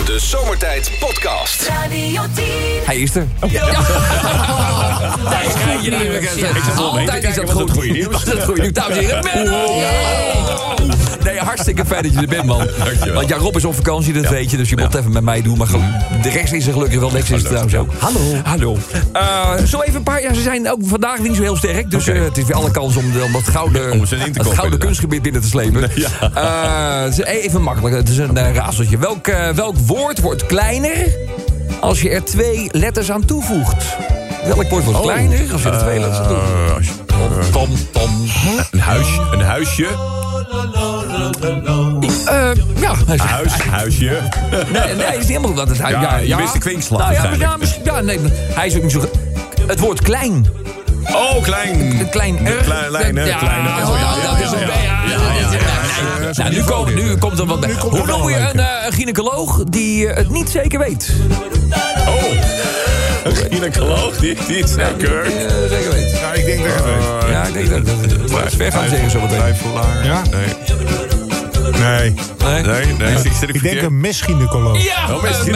De Zomertijd Podcast. Radio 10. Hij is er. Altijd is dat goed. goede nieuws. Dat is goede nieuws. Dames en heren, Menno! Nee, hartstikke fijn dat je er bent, man. Dankjewel. Want Rob is op vakantie, dat weet je. Dus je moet even met mij doen. Maar de rest is er gelukkig wel. Lex is er trouwens ook. Hallo. Zo even een paar... Ja, ze zijn ook vandaag niet zo heel sterk. Dus het is weer alle kans om dat gouden kunstgebied binnen te slepen. Even makkelijk. Het is een raadseltje. Welk woord wordt kleiner als je er 2 letters aan toevoegt? Welk woord wordt kleiner als je er 2 letters aan toevoegt? Tom. Een huisje. Ja. Huisje. Nee, is niet helemaal dat het huis. Je wist de kwinkslag. Hij is ook niet zo... Het woord klein. Oh, klein. Klein R. Nu komt er wat bij. Hoe noem je een gynaecoloog die het niet zeker weet? Oh, een gynaecoloog die het niet zeker weet. Ja, ik denk dat het weet. Ja, ik denk dat het ver gaan zeggen zo meteen. Twijfelaar. Ja? Nee. Nee. Ik denk een mesgynaecoloog. Ja! Oh, misschien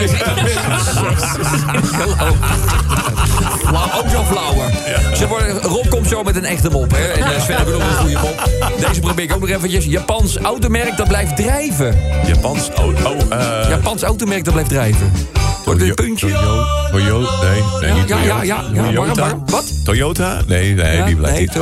Ook zo flauwer. Rob komt zo met een echte mop, hè. En Sven heeft ook een goede mop. Deze probeer ik ook nog eventjes. Japans automerk dat blijft drijven. Japans automerk dat blijft drijven. Wordt dit puntje? Toyota? Nee, niet Toyota. Ja. Toyota? Wat? Toyota? Nee, die blijft niet.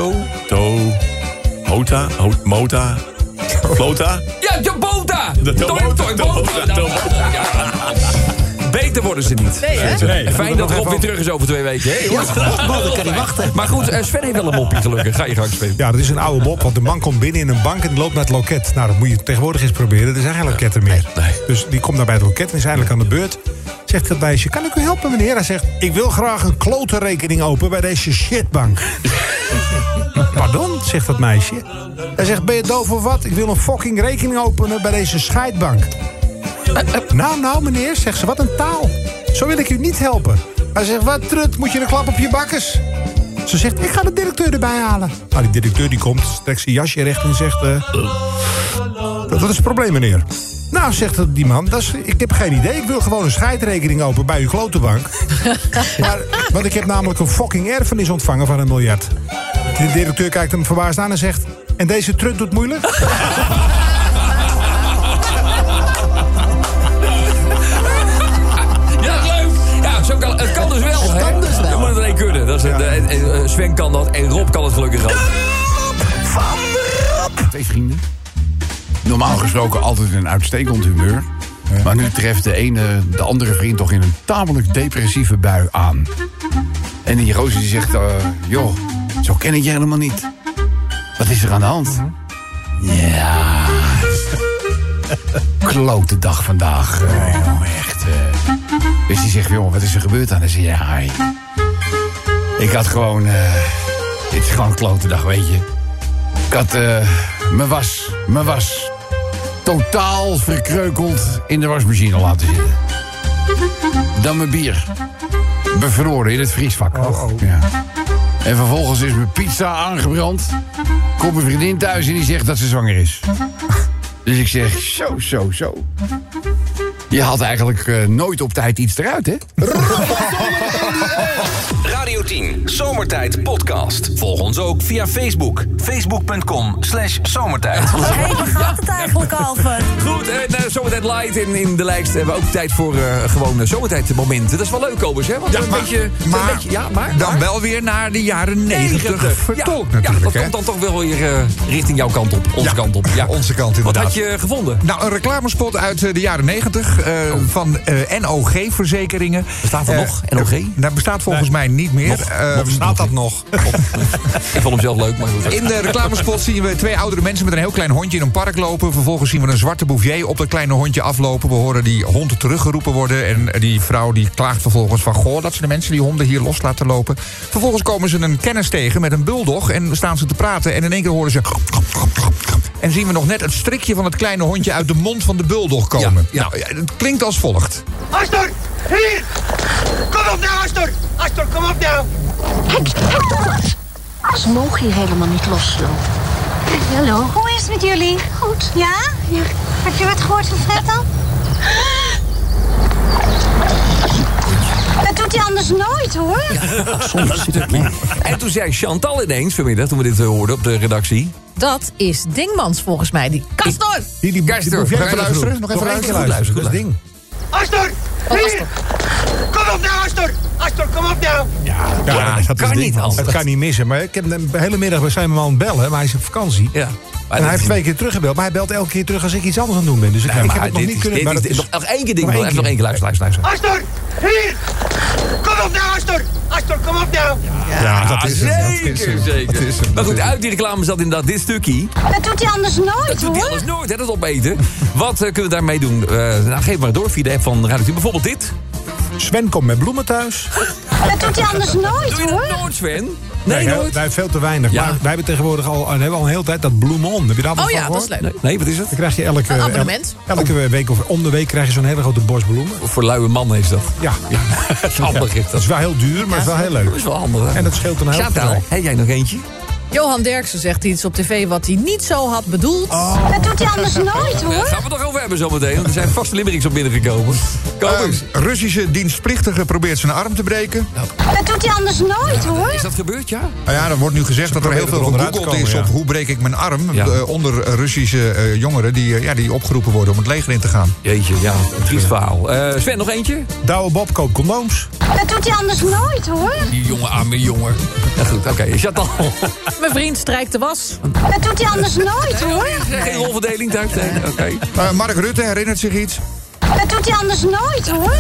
Mota? Flota? Ja, Jabota! Toyota. Beter worden ze niet. Nee. Fijn dat Rob weer terug is over 2 weken. Hè? Dan kan hij wachten. Maar goed, Sven heeft wel een mopje gelukkig. Ga je gang, Sven. Ja, dat is een oude mop, want de man komt binnen in een bank en die loopt naar het loket. Nou, dat moet je tegenwoordig eens proberen. Er zijn geen loketten meer. Nee. Dus die komt naar bij het loket en is eindelijk aan de beurt. Zegt dat meisje, kan ik u helpen, meneer? Hij zegt, ik wil graag een klote rekening open bij deze shitbank. Pardon, zegt dat meisje. Hij zegt, ben je doof of wat? Ik wil een fucking rekening openen bij deze scheidbank. Nou, meneer, zegt ze, wat een taal. Zo wil ik u niet helpen. Hij zegt, wat trut, moet je een klap op je bakkes? Ze zegt, ik ga de directeur erbij halen. Nou, die directeur die komt, trekt zijn jasje recht en zegt... Wat is het probleem, meneer? Nou, zegt die man, ik heb geen idee. Ik wil gewoon een scheidrekening open bij uw klotenbank. Want ik heb namelijk een fucking erfenis ontvangen van $1 miljard. De directeur kijkt hem verbaasd aan en zegt... En deze trut doet moeilijk? Het kan dus wel, hè? Je moet het alleen kunnen. Dat is Sven kan dat en Rob kan het gelukkig ook. Van Rob. 2 vrienden. Normaal gesproken altijd in een uitstekend humeur. Ja. Maar nu treft de andere vriend toch in een tamelijk depressieve bui aan. En die Roos die zegt, joh, zo ken ik je helemaal niet. Wat is er aan de hand? Ja, klote dag vandaag. Echt. Dus die zegt, jongen, wat is er gebeurd aan? En zei, ja, ik had gewoon... dit is gewoon een klote dag, weet je. Ik had mijn was totaal verkreukeld in de wasmachine laten zitten. Dan mijn bier. Bevroren in het vriesvak. Ja. En vervolgens is mijn pizza aangebrand. Komt mijn vriendin thuis en die zegt dat ze zwanger is. Dus ik zeg, zo. Je haalt eigenlijk nooit op tijd iets eruit, hè? Radio 10, Zomertijd Podcast. Volg ons ook via Facebook. Facebook.com/zomertijd. Hey, waar gaat het eigenlijk over? Goed, Zomertijd Light in de lijst hebben we ook tijd voor gewoon Zomertijd-momenten. Dat is wel leuk, Kobus, hè? Want maar dan wel weer naar de jaren 90 vertolkt natuurlijk. Dat komt dan toch wel weer richting jouw kant op. Onze kant op. Ja, onze kant inderdaad. Wat had je gevonden? Nou, een reclamespot uit de jaren 90 van NOG-verzekeringen. Bestaat dat nog, NOG? Dat bestaat volgens mij niet meer. Bestaat dat nog? Ik vond hem zelf leuk, maar goed. In de reclamespot zien we 2 oudere mensen met een heel klein hondje in een park lopen. Vervolgens zien we een zwarte bouvier op dat kleine hondje aflopen. We horen die hond teruggeroepen worden. En die vrouw die klaagt vervolgens van... goh, dat ze de mensen die honden hier los laten lopen. Vervolgens komen ze een kennis tegen met een bulldog. En staan ze te praten. En in één keer horen ze... En zien we nog net het strikje van het kleine hondje uit de mond van de bulldog komen. Ja. Nou, het klinkt als volgt. Astor, hier! Kom op nou, Astor! Astor, kom op nou! Ze mogen hier helemaal niet loslopen. Hallo. Hoe is het met jullie? Goed. Ja? Heb je wat gehoord van Fred dan? anders nooit, hoor. En toen zei Chantal ineens vanmiddag, toen we dit hoorden op de redactie. Dat is Dingmans volgens mij. Die Castor! Die Castor, ga even luisteren? Nog even luisteren. Dat is Ding. Astor! Hier! Kom op nou, Astor! Astor, kom op nou! Ja, dat kan niet anders. Het kan niet missen. Maar ik heb de hele middag zijn we al aan het bellen, maar hij is op vakantie. Ja. En hij heeft 2 keer teruggebeld, maar hij belt elke keer terug als ik iets anders aan het doen ben. Dus ik heb het nog niet kunnen... Nog één keer Ding, even nog één keer luisteren. Astor! Hier! Kom op nou, Astor! Astor, kom op nou! Ja, dat is zeker. Maar goed, uit die reclame zat inderdaad dit stukje. Dat doet hij anders nooit, Dat doet hij hoor. anders nooit, hè, dat opeten. Wat kunnen we daarmee doen? Nou, geef maar door via de app van Radio 10. Bijvoorbeeld dit. Sven komt met bloemen thuis. Dat doet hij anders nooit, Doe je hoor. dat nooit, Sven? Nee, nooit. Wij hebben veel te weinig. Ja. Maar wij hebben tegenwoordig al een hele tijd dat bloemon. Heb je daar Oh ja, dat is leuk. Nee, wat is het? Dan krijg je elke week of om de week krijg je zo'n hele grote bos bloemen. Voor luie mannen is dat. Ja. Dat is handig. Dat is wel heel duur, maar het is wel heel leuk. Dat is wel handig. Hè? En dat scheelt een heel Chantal, veel. heb jij nog eentje? Johan Derksen zegt iets op tv wat hij niet zo had bedoeld. Dat doet hij anders nooit, Daar hoor. gaan we het nog over hebben zometeen. Want er zijn vaste limericks op binnengekomen. Kom eens. Russische dienstplichtige probeert zijn arm te breken. Dat doet hij anders nooit, hoor. Is dat gebeurd, ja? Nou ja, er wordt nu gezegd dat er heel veel proberen gegoogeld eronderuit te is komen, op hoe breek ik mijn arm. Ja. Onder Russische jongeren die opgeroepen worden om het leger in te gaan. Jeetje, ja. Een triest verhaal. Sven, nog eentje? Douwe Bob koopt condooms. Dat doet hij anders nooit, hoor. Die jonge arme jongen. Ja, goed, oké. Chantal. Mijn vriend strijkt de was. Dat doet hij anders nooit, hoor. Geen rolverdeling thuis? Nee, oké. Mark Rutte herinnert zich iets. Dat doet hij anders nooit, hoor.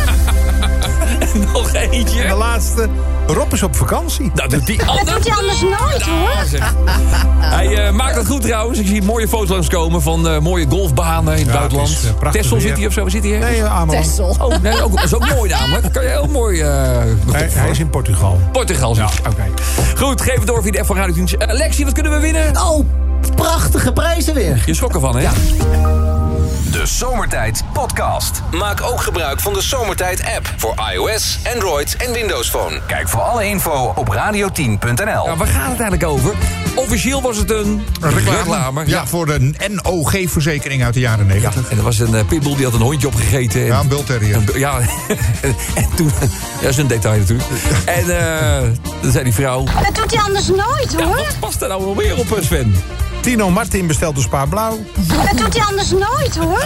Nog eentje. En de laatste. Rob is op vakantie. Dat doet hij Dat anders. doet hij anders nooit, hoor. Hij maakt het goed trouwens. Ik zie mooie foto's langskomen van mooie golfbanen in het buitenland. het is, prachtig Texel weer. zit hij of zo? Waar zit hij? Nee, Ameland. Tessel. Oh, nee, dat is ook mooi namelijk. Dat kan je heel mooi... Hij is in Portugal. Portugal zit. Ja, oké. Goed, geef het door via de app van Radio 10. Lexie, wat kunnen we winnen? Oh, prachtige prijzen weer. Je schrok ervan, hè? Ja. De Zomertijd Podcast. Maak ook gebruik van de Zomertijd app voor iOS, Android en Windows Phone. Kijk voor alle info op radio10.nl. Nou, waar gaat het eigenlijk over? Officieel was het een reclame. Ja, voor de NOG-verzekering uit de jaren 90. En er was een pitbull die had een hondje opgegeten. Ja, een Bull Terrier. Ja, en toen... Ja, dat is een detail natuurlijk. En dan zei die vrouw... Dat doet hij anders nooit, Ja, hoor. wat past daar nou nog meer op, Sven? Tino Martin bestelt een Spa Blauw. Dat doet hij anders nooit, hoor.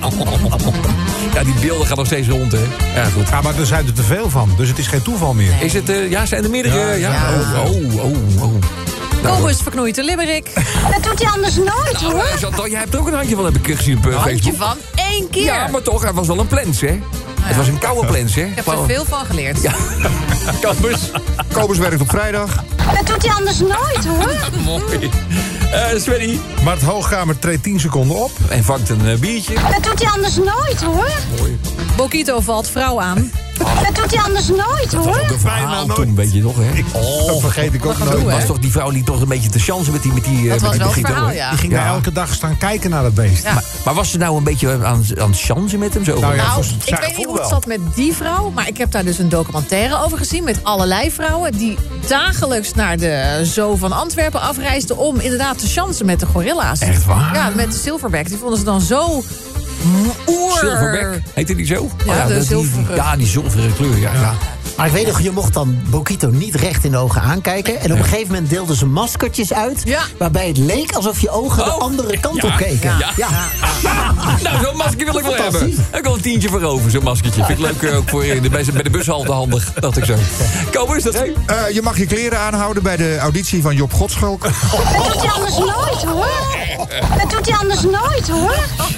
Ja, die beelden gaan nog steeds rond, hè? Ja, goed. Ja, maar er zijn er te veel van. Dus het is geen toeval meer. Is het... ja, zijn er meerdere? Ja. Oh. Kobus verknoeit de limerick. Dat doet hij anders nooit, Nou, hoor. Chantal, jij hebt er ook een handje van, heb ik gezien op Handje Facebook. van 1 keer. Ja, maar toch, hij was wel een plens, hè? Het was een koude plens, hè? Ik heb er veel van geleerd. Ja. Kobus. Kobus werkt op vrijdag. Dat doet hij anders nooit, hoor. Mooi. Svenny. Mart Hoogkamer treedt 10 seconden op. En vangt een biertje. Dat doet hij anders nooit, hoor. Mooi. Bokito valt vrouw aan. Dat doet hij anders nooit, hoor. Ook een verhaal toen, weet je nog, hè? Dat vergeet ik ook Wat nooit. gedoe, hè? Was toch die vrouw die toch een beetje te chansen met die Dat was met wel die het Bokito, verhaal, hè? ja. Die ging Ja. daar elke dag staan kijken naar dat beest. Ja. Maar was ze nou een beetje aan het chansen met hem? Zo? Nou ja, Nou, voor ik zijn weet niet gevoel hoe het wel. zat met die vrouw, maar ik heb daar dus een documentaire over gezien met allerlei vrouwen die dagelijks naar de Zoo van Antwerpen afreisden om inderdaad te chansen met de gorilla's. Echt waar? Ja, met de silverback. Die vonden ze dan zo Silverback, heette die zo? Ja, de zilveren. Ja, die zilveren kleur, ja. Maar ik weet nog, je mocht dan Bokito niet recht in de ogen aankijken. En op een gegeven moment deelden ze maskertjes uit. Ja. Waarbij het leek alsof je ogen de andere kant op keken. Ja. Nou, zo'n masker wil ik wel hebben. Fantastisch. Ik wil een tientje voor over, zo'n maskertje. Vind ik leuk ook voor bij de bushalte handig, dacht ik zo. Kom, is dat zo? Je mag je kleren aanhouden bij de auditie van Job Godschalk. Dat doet hij anders nooit, hoor. Dat doet hij anders nooit, hoor.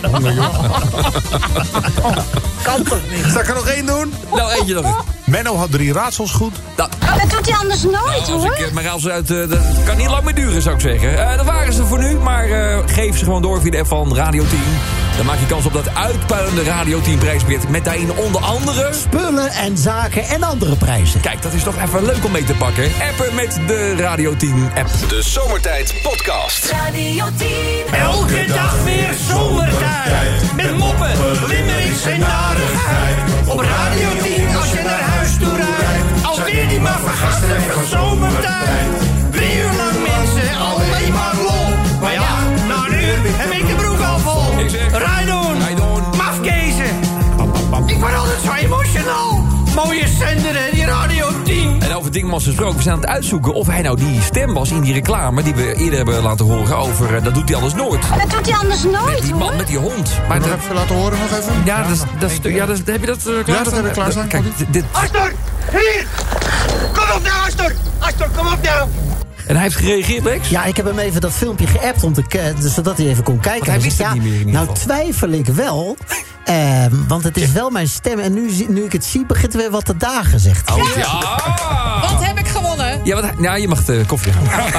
Kan toch niet? Zal ik er nog 1 doen? Nou, eentje nog. Menno had 3 raadsels goed. Nou, Dat doet hij anders nooit, als hoor. ik mijn raadsels uit... dat kan niet lang meer duren, zou ik zeggen. Dat waren ze voor nu, maar geef ze gewoon door via de app van Radio 10. Dan maak je kans op dat uitpuilende Radio 10 prijsbeurt. Met daarin onder andere... Spullen en zaken en andere prijzen. Kijk, dat is toch even leuk om mee te pakken. Appen met de Radio 10 app. De Zomertijd Podcast. Radio 10. Elke dag weer zomertijd. Met moppen, limmerings en narigheid. Op Radio 10 als je naar huis toe rijdt. Alweer die maar vergasten van zomertijd. 3 uur lang mensen, alleen maar lol. Maar ja, na een uur heb ik de broek al vol. Ik zeg, Rijdoen, rijdoen. mafkezen. Ik word altijd zo emotional. mooie zender, hè, die Radio 10. En over Dingmans gesproken, we zijn aan het uitzoeken of hij nou die stem was in die reclame die we eerder hebben laten horen over, dat doet hij anders nooit. Dat doet hij anders nooit, Die man met die hond. Maar Nog even laten horen, nog even? ja, heb je dat klaar? Ja, dat heb ik klaar staan. Kijk, dit. Astor, hier! Kom op nou, Astor! Astor, kom op nou! En hij heeft gereageerd, Lex? Ja, ik heb hem even dat filmpje geappt zodat hij even kon kijken. Want hij wist het niet meer in ieder nou geval. twijfel ik wel, want het is wel mijn stem. En nu ik het zie, begint er weer wat te dagen, zegt hij. Wat heb ik gewonnen? Ja, je mag de koffie gaan.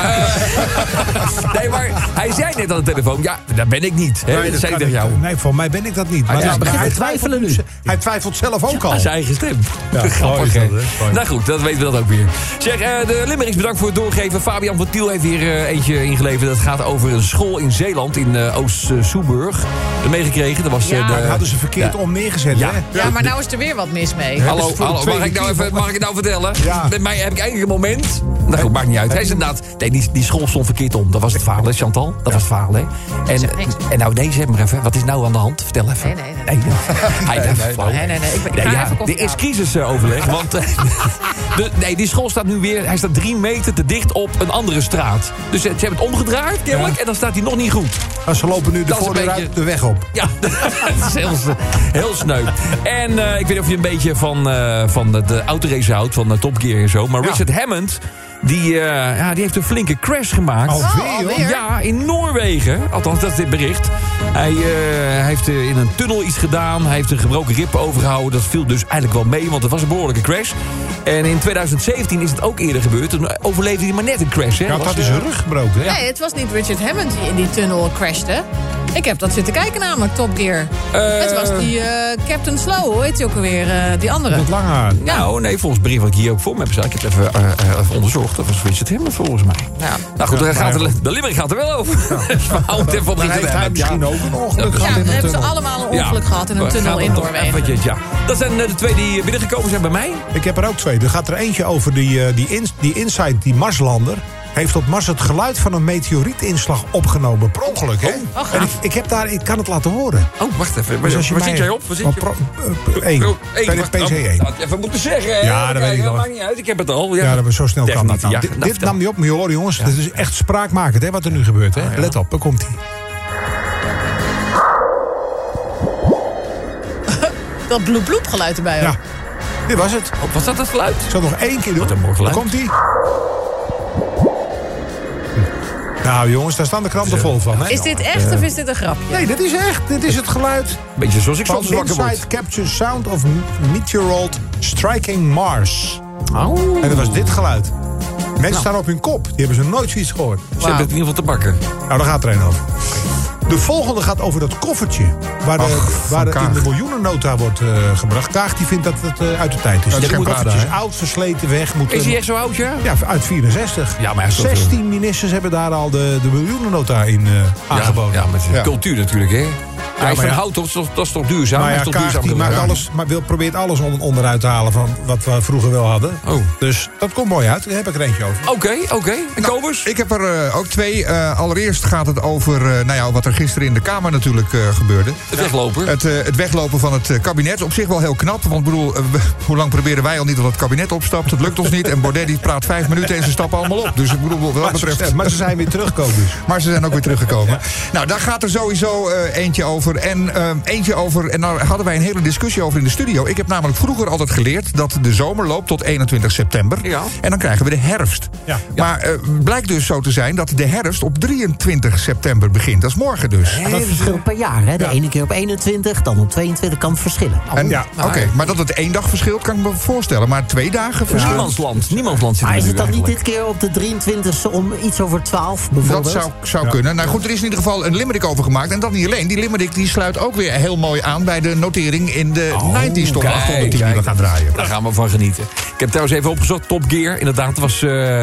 Nee, maar hij zei net aan de telefoon, ja, daar ben ik niet. Hè? Nee, Dat zei ik kan tegen jou. Nee, voor mij ben ik dat niet. Maar Ja, begint te twijfelen nu. Hij twijfelt zelf ook al. Aan zijn eigen stem. Ja, Grappig, mooi hè? is dat, hè? Mooi. Nou goed, dat weten we dat ook weer. Zeg, de Limericks, bedankt voor het doorgeven. Fabian van Tiel heeft weer eentje ingeleverd. Dat gaat over een school in Zeeland, in Oost-Soeburg. Meegekregen. Dat was Dat hadden ze verkeerd om neergezet, Ja. hè? Ja, maar nou is er weer wat mis mee. Hallo, voor de mag tweede ik het nou vertellen? Ja. Met mij heb ik eigenlijk een moment. Nou goed, maakt niet uit. Hij is inderdaad. Nee, die school stond verkeerd om. Dat was het verhaal, hè, Chantal? Dat was het verhaal, hè? En nou, nee, zeg maar even. Wat is nou aan de hand? Vertel even. Nee. Nee. Ik ga even koffie Er is halen. crisisoverleg, want die school staat nu weer. Hij staat 3 meter te dicht op een andere straat. Dus ze hebben het omgedraaid, kennelijk, en dan staat hij nog niet goed. Maar ze lopen nu de Dat is een voordeur beetje- uit de weg op. Ja, het is heel sneu. En ik weet niet of je een beetje van de autorace houdt, van Top Gear en zo. Maar Ja. Richard Hammond, die heeft een flinke crash gemaakt. Alweer, hoor. Ja, in Noorwegen. Althans, dat is dit bericht. Hij heeft in een tunnel iets gedaan. Hij heeft een gebroken rib overgehouden. Dat viel dus eigenlijk wel mee, want het was een behoorlijke crash. En in 2017 is het ook eerder gebeurd. Toen overleefde hij maar net een crash. Hè? Ja, dat is zijn rug gebroken, hè? Nee, het was niet Richard Hammond die in die tunnel crashte. Ik heb dat zitten kijken namelijk, Top Gear. Het was die Captain Slow, hoe heet hij ook alweer? Die andere. Met lang haar. Nou, nee, volgens het bericht wat ik hier ook voor me heb gezegd. Ik heb het even onderzocht. Dat was Richard Hammond volgens mij. Ja. Nou goed, de Limerick gaat er wel over. Hou het even op Dan Richard heeft hij Hammond. misschien ook een ongeluk Ja, gehad in dan de hebben ze tunnel. allemaal een ongeluk gehad in een tunnel Gaat in toch Noorwegen. eventjes, ja. Dat zijn de 2 die binnengekomen zijn bij mij. Ik heb er ook 2. Er gaat er eentje over die Insight, die Marslander. Heeft op Mars het geluid van een meteorietinslag opgenomen. Per ongeluk, hè? En ik kan het laten horen. Oh, wacht even. Dus als je Waar mij- zit jij op? Waar zit je op? 1. Oh, één, wacht, PC1. dat had je even moeten zeggen. Hè? Ja, dat weet ik Dat wel. maakt niet uit, ik heb het al. Ja, dat we zo snel kan dat. Techniek, Nou, ja. Nou, dit vertel. nam niet op, maar je hoort, jongens. Dit is echt spraakmakend, hè, wat er nu gebeurt. Hè? Let op, daar komt hij. Dat bloep-bloep geluid erbij. Ja, ook. dit was het. Oh, was dat het geluid? Ik zal het nog 1 keer doen. Wat een mooi geluid. Daar komt hij. Nou jongens, daar staan de kranten vol van. Hè? Is dit echt of is dit een grapje? Nee, dit is echt. Dit is het geluid Beetje zoals ik van soms wakker word. Insight Captures Sound of Meteoroid Striking Mars. Oh. En dat was dit geluid. Mensen staan op hun kop. Die hebben ze nooit zoiets gehoord. Ze hebben het in ieder geval te bakken. Nou, daar gaat er een over. De volgende gaat over dat koffertje. Waar in Kaag. de miljoenennota wordt gebracht. Kaag die vindt dat het uit de tijd is. dat is Het geen koffertje Prada, is oud, versleten, weg. Moet, Is hij echt zo oud, ja? ja, uit 64. Ja, maar hij is toch 16 ministers hebben daar al de miljoenennota in aangeboden. Ja, met de cultuur natuurlijk, hè? Hij is maar van ja. hout, dat is toch duurzaam? Maar Hij ja, is toch Kaag duurzaam die maakt gedaan? alles, maar probeert alles onderuit te halen van wat we vroeger wel hadden. Oh. Dus dat komt mooi uit. Daar heb ik er eentje over. Oké. En Kobus? Ik heb er ook 2. Allereerst gaat het over wat er gisteren in de Kamer natuurlijk gebeurde. Het weglopen. Het weglopen van het kabinet. Op zich wel heel knap. Want bedoel, hoe lang proberen wij al niet dat het kabinet opstapt? Het lukt ons niet. En Baudet die praat 5 minuten en ze stappen allemaal op. Dus ik bedoel, wat dat betreft... Maar ze zijn weer teruggekomen. Maar ze zijn ook weer teruggekomen. Nou, daar gaat er sowieso eentje over. En daar hadden wij een hele discussie over in de studio. Ik heb namelijk vroeger altijd geleerd dat de zomer loopt tot 21 september. Ja. En dan krijgen we de herfst. Ja. Maar blijkt dus zo te zijn dat de herfst op 23 september begint. Dat is morgen dus. En dat verschilt per jaar, hè? De ene keer op 21, dan op 22 kan het verschillen. Oké, maar dat het 1 dag verschilt, kan ik me voorstellen. Maar 2 dagen verschil? Niemandsland zit Maar er is het dan nu niet eigenlijk. dit keer op de 23e om iets over 12 Dat bijvoorbeeld? zou kunnen. Nou goed, er is in ieder geval een limerick over gemaakt. En dat niet alleen. Die limerick die sluit ook weer heel mooi aan bij de notering in de 90s top 810 die we gaan draaien. Daar gaan we van genieten. Ik heb trouwens even opgezocht. Top Gear. Inderdaad, het was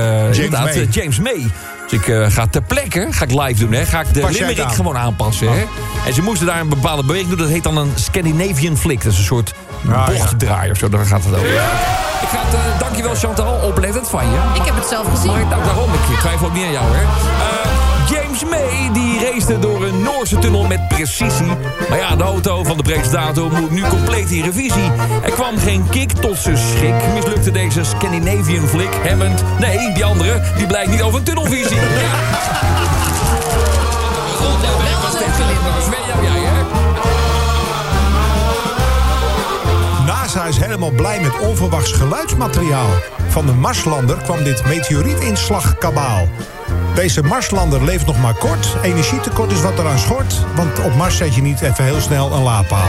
James May. Dus ik ga ter plekke live doen. Hè. Ga ik de Pas jij het limerick aan? gewoon aanpassen. Hè. En ze moesten daar een bepaalde beweging doen. Dat heet dan een Scandinavian flick. Dat is een soort bochtdraai of zo. Daar gaat het over. Ik ga het, dankjewel Chantal. Oplettend van je. Ik heb het zelf gezien. Maar, nou, daarom. Ik twijfel ook niet aan jou. Hè. James Williams mee. Die race door een Noorse tunnel met precisie. Maar ja, de auto van de presentator moet nu compleet in revisie. Er kwam geen kick tot zijn schrik. Mislukte deze Scandinavian flick. Hammond, nee, die andere, die blijkt niet over een tunnelvisie. NASA is helemaal blij met onverwachts geluidsmateriaal. Van de Marslander kwam dit meteorietinslagkabaal. Deze Marslander leeft nog maar kort. Energietekort is wat eraan schort. Want op Mars zet je niet even heel snel een laadpaal.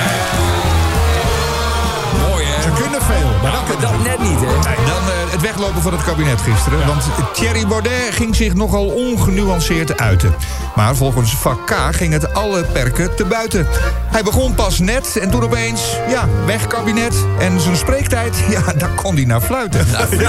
Mooi, hè? Ze kunnen veel, maar dat net niet, hè? Nee, dan het weglopen van het kabinet gisteren. Ja. Want Thierry Baudet ging zich nogal ongenuanceerd uiten. Maar volgens vak K ging het alle perken te buiten. Hij begon pas net en toen opeens, ja, weg kabinet. En zijn spreektijd, ja, daar kon hij naar fluiten.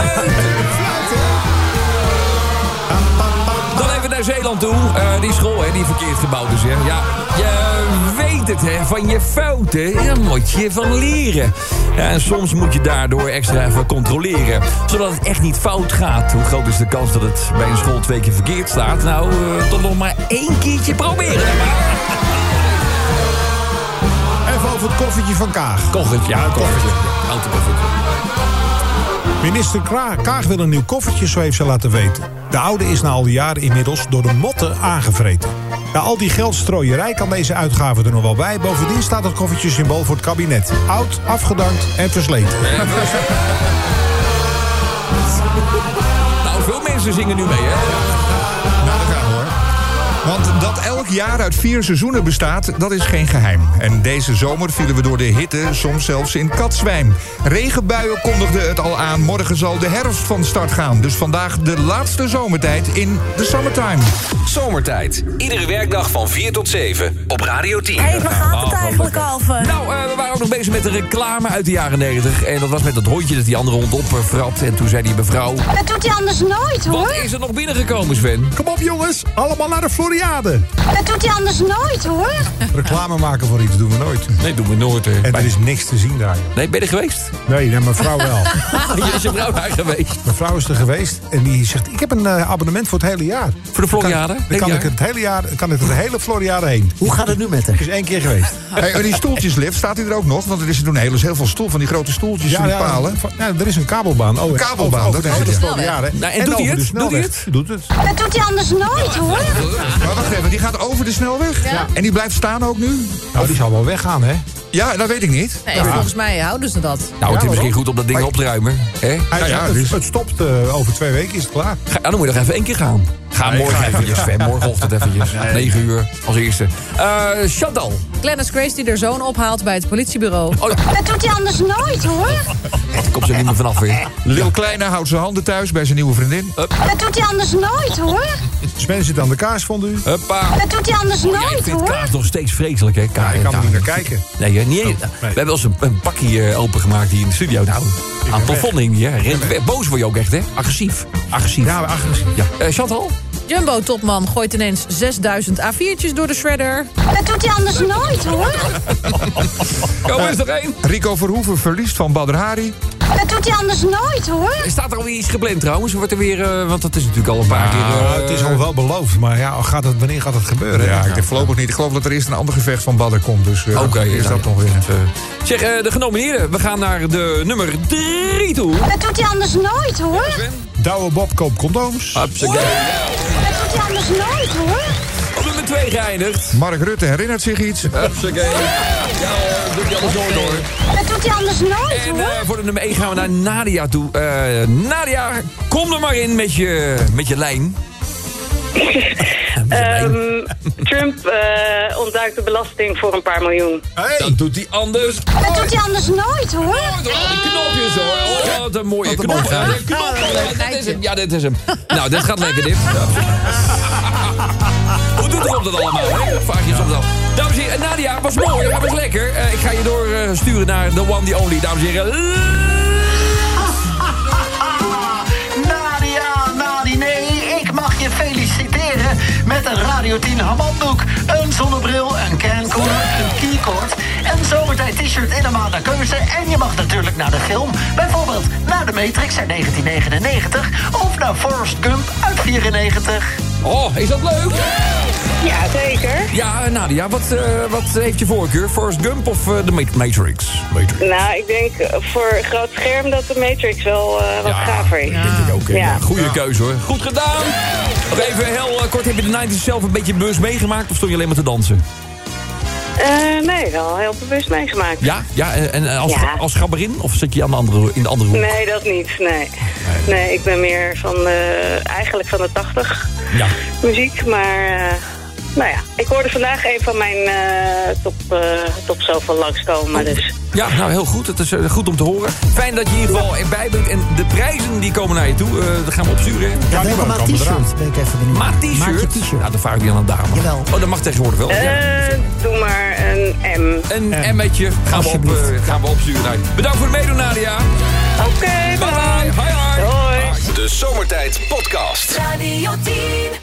Dan even naar Zeeland toe. Die school, hè, die verkeerd gebouwd is. Hè. Ja, je weet het, hè. Van je fouten, daar moet je van leren. Ja, en soms moet je daardoor extra even controleren. Zodat het echt niet fout gaat. Hoe groot is de kans dat het bij een school 2 keer verkeerd staat? Nou, toch nog maar 1 keertje proberen. Even over het koffertje van Kaag. Koffertje, ja, koffertje. Auto koffertje. Minister Kaag wil een nieuw koffertje, zo heeft ze laten weten. De oude is na al die jaren inmiddels door de motten aangevreten. Na al die geldstrooierij kan deze uitgave er nog wel bij. Bovendien staat het koffertje symbool voor het kabinet. Oud, afgedankt en versleten. Nou, veel mensen zingen nu mee, hè? Nou, dat gaan we, hoor. Want dat elk jaar uit 4 seizoenen bestaat, dat is geen geheim. En deze zomer vielen we door de hitte soms zelfs in katzwijm. Regenbuien kondigden het al aan. Morgen zal de herfst van start gaan. Dus vandaag de laatste zomertijd in de summertime. Zomertijd. Iedere werkdag van 4 tot 7 op Radio 10. Hé, waar gaat het eigenlijk over? Nou, we waren ook nog bezig met de reclame uit de jaren 90. En dat was met dat hondje dat die andere hond opfrapt. En toen zei die mevrouw... Dat doet hij anders nooit, hoor. Wat is er nog binnengekomen, Sven? Kom op, jongens. Allemaal naar de Floriade. Dat doet hij anders nooit, hoor. Reclame maken voor iets doen we nooit. Nee, doen we nooit. En er is niks te zien daar. Nee, ben je er geweest? Nee, mijn vrouw wel. Is je vrouw daar geweest? Mijn vrouw is er geweest en die zegt... ik heb een abonnement voor het hele jaar. Voor de Floriade? Dan kan ik het hele jaar, kan ik het hele Floriade heen. Hoe gaat het nu met haar? Ik is 1 keer geweest. Hey, en die stoeltjeslift, staat hij er ook nog? Want er doen heel veel stoel van die grote stoeltjes van die palen. Ja, er is een kabelbaan. Een kabelbaan, over de hele Floriade. Nou, en doet hij het? Doet het? Dat doet hij anders nooit, hoor. Maar wacht even, die gaat over de snelweg? Ja. En die blijft staan ook nu? Nou, die zal wel weggaan, hè? Ja, dat weet ik niet. Nee, volgens mij houden ze dat. Nou, het is misschien goed om dat ding op te ruimen. Hè? Het stopt over 2 weken, is het klaar. Dan moet je nog even 1 keer gaan. Ga morgen eventjes, Sven. Morgenochtend eventjes. 9 uur als eerste. Chantal. Glennis Grace die haar zoon ophaalt bij het politiebureau. Dat doet hij anders nooit, hoor. Daar komt ze niet meer vanaf weer. Lil Kleine houdt zijn handen thuis bij zijn nieuwe vriendin. Dat doet hij anders nooit, hoor. Sven zit aan de kaarsfondue. Huppa. Dat doet hij anders nooit, Ik vind hoor. kaas nog steeds vreselijk, hè? Ik kan er niet naar kijken. Nee, niet eens. We hebben wel eens een pakje opengemaakt hier in de studio. Nou, aan het plafond hing die, hè? Boos word je ook echt, hè? Agressief. Ja, agressief. Ja. Chantal? Jumbo-topman gooit ineens 6000 A4'tjes door de shredder. Dat doet hij anders nooit, hoor. Kom eens nog 1. Rico Verhoeven verliest van Badr Hari. Dat doet hij anders nooit, hoor. Staat er alweer iets gepland trouwens? Wordt er weer, want dat is natuurlijk al een paar keer... Het is al wel beloofd, maar ja, wanneer gaat het gebeuren? Ja, ik denk voorlopig niet. Ik geloof dat er eerst een ander gevecht van Badr komt. Dus Oké, is dat nog weer. Zeg, de genomineerden. We gaan naar de nummer 3 toe. Dat doet hij anders nooit, hoor. Douwe Bob koopt condooms. Dat doet hij anders nooit, hoor. Op nummer 2 geëindigd. Mark Rutte herinnert zich iets. Hupsakee. Ja, doet hij alles door. Dat doet hij anders nooit, En hoor. voor de nummer 1 gaan we naar Nadia toe. Nadia, kom er maar in met je lijn. Trump ontduikt de belasting voor een paar miljoen. Hey. Dat doet hij anders. Dat doet hij anders nooit, hoor. Die knopjes hoor. Oh, wat een mooie knop. Ja, dit is hem. Ja, dit is hem. Nou, dit gaat lekker, dit. Hoe doet Rob dat allemaal, hè? Vraag je soms af. Dames en heren, Nadia, was mooi. Dat was lekker. Ik ga je doorsturen naar The One, The Only. Dames en heren. Nadia, nee, ik mag je feliciteren met een Radio 10 handdoek, een zonnebril, een cancooler, een keycord, een zomertijd t-shirt in een maand naar keuze. En je mag natuurlijk naar de film, bijvoorbeeld naar The Matrix uit 1999 of naar Forrest Gump uit 94. Oh, is dat leuk? Ja, zeker. Ja, Nadia, wat heeft je voorkeur? Forrest Gump of de Matrix? Nou, ik denk voor groot scherm dat de Matrix wel wat gaver is. Ja, denk ik ook. Ja. Goeie keuze hoor. Goed gedaan. Nog even heel kort, heb je de 90's zelf een beetje bewust meegemaakt of stond je alleen maar te dansen? Nee, wel heel bewust meegemaakt. Ja, en als gabberin? Of zit je in de andere hoek? Nee, dat niet. Nee, ik ben meer eigenlijk van de 80 muziek. Maar nou ja, ik hoorde vandaag een van mijn top zoveel langskomen. Dus. Ja, nou heel goed. Het is goed om te horen. Fijn dat je in ieder geval erbij bent. En de prijzen die komen naar je toe. Dat gaan we opsturen. Ja, welke maat t-shirt ben ik even benieuwd. Maat t-shirt? Nou, dan vraag ik die aan een dame. Jawel. Oh, dat mag tegenwoordig wel. Doe maar een M. Een M'tje gaan we opsturen. Bedankt voor het meedoen, Nadia. Oké, bye. Hoi. De Zomertijd Podcast. Radio 10.